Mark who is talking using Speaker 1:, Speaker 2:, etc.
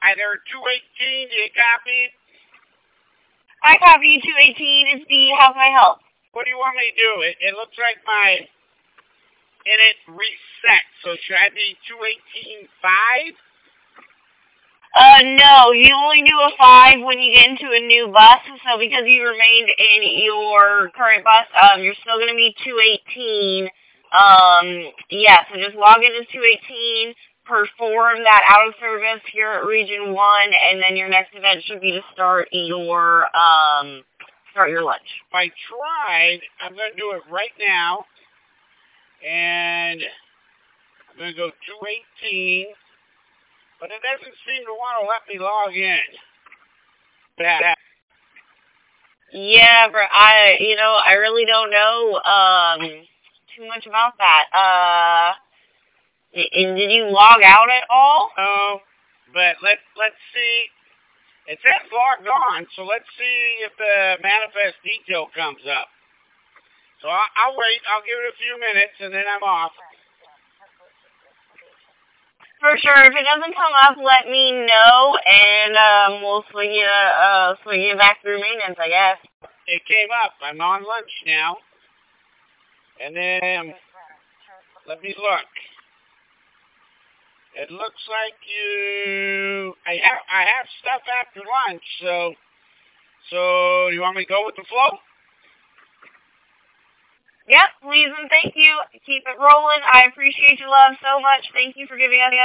Speaker 1: Hi there, 218, do you copy?
Speaker 2: I copy 218. It's B. How can I help?
Speaker 1: What do you want me to do? It looks like my init reset, so should I be 218.5?
Speaker 2: No, you only do a 5 when you get into a new bus, so because you remained in your current bus, you're still going to be 218. Yeah, so just log into 218, perform that out of service here at Region 1, and then your next event should be to start your lunch.
Speaker 1: I tried. I'm going to do it right now, and I'm going to go 218. But it doesn't seem to want to let me log in.
Speaker 2: Yeah, but I really don't know too much about that. And did you log out at all?
Speaker 1: No, but let's see. It says logged on, so let's see if the manifest detail comes up. So I'll wait. I'll give it a few minutes, and then I'm off.
Speaker 2: For sure. If it doesn't come up, let me know, and we'll swing you back through maintenance, I guess.
Speaker 1: It came up. I'm on lunch now. And then, let me look. It looks like I have stuff after lunch, so do you want me to go with the flow?
Speaker 2: Yep, please and thank you. Keep it rolling. I appreciate your love so much. Thank you for giving us